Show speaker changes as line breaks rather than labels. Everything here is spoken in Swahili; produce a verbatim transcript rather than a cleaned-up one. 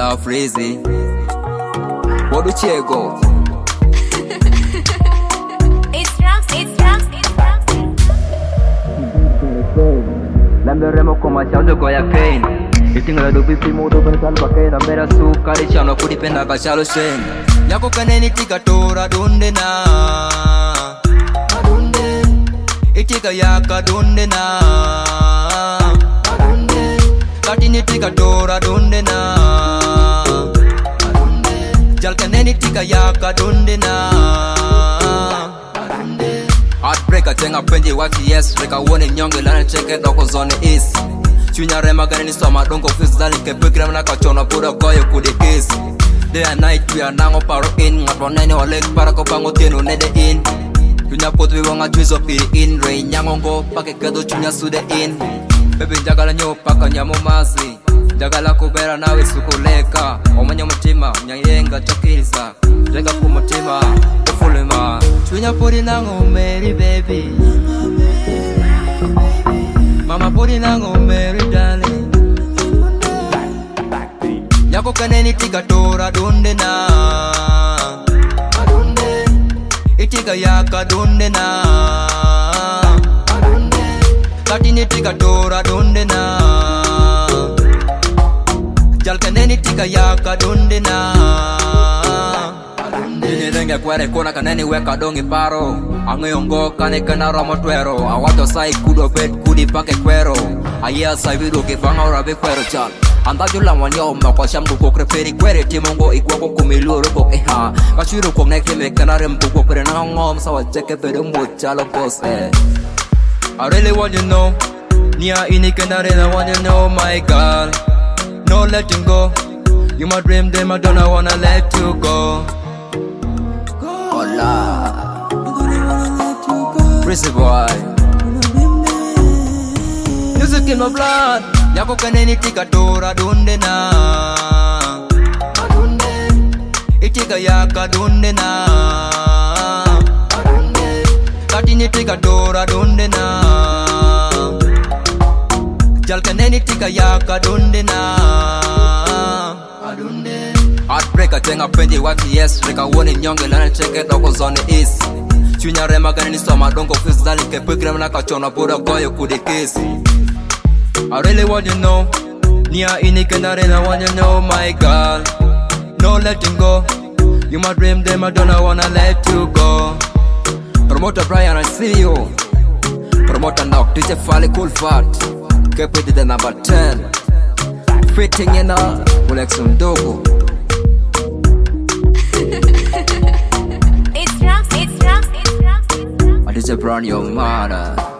Bula Freezy Bodu Chego
It's Rams, it's Rams, it's Rams.
Lambe remo koma chaundo goya pain Itinga do pipi modo pensal bakena mera su kali chano kudi penda ka chalo shen Yako kaneni tika tora dunde na Dunde Itika yaka dunde na Dunde Katini tika tora dunde na Dunde Jal kaneni tika yaka dunde na Dunde Heartbreaker tenga penji waki yes Reka wone nyonge lana cheke doko zone is Chunya rema gani ni soma dongo fizz dali ke pikira mna kachona pura goyo kudi kiss Day and night we are nango paro in Ngat wanene wa leg para ko pango tienu nede in Chunya pot we wanga juizo piri in Rain nyangongo pake kedo chunya sude in Baby njagala nyo paka nyamo masi Njagala kubera nawe sukuleka Omanya mutima nyanyenga chokiriza Jenga kumutima ufulima Chunya puri nango Mary baby Mama puri nango Mary darling Yako kaneni tika tora dunde na Dunde Itika yaka dunde na Dunde Katini tika tora dunde na Jal kaneni tika yaka dunde na Dini renge kwere kona kaneni weka dongi paro Angeyongo kane kana ramo twero Awato sai kudo bed kudi pake kwero Aya sai vidu kifanga urabe kwero chal Anda jula wanyo mako shambu kokre peri kwere timongo ikwako kumiluro kok eha Kashiru kok nekhe me kana rembu kokre na ngom sawa cheke pedo muchalo kos eh I really want you know Nia ini kenare I want you know my girl No letting go You my dream them I don't wanna let you go Hola Freezy boy Music in my blood Yako kaneni tika tora dunde na Dunde Itika yaka dunde na Dunde Katini tika tora dunde na Jal kaneni tika yaka dunde na Dunde Heartbreaker tenga penji waki yes Reka wone nyonge lana cheke doko zone is Chunya rema gani ni soma dongo fizz dali ke pikira mna kachona pura goyo kudi kiss I really want you know Nia ini kenare I want you know my girl No letting go You my dream them I don't wanna let you go Promoter Brian I see you Promoter Knock D J Fali Cool Fat Keep it the number ten Fitting in a Ulex Mdogo
It's Rams, it's Rams, it's Rams, it's Rams.
I D J Brown your mother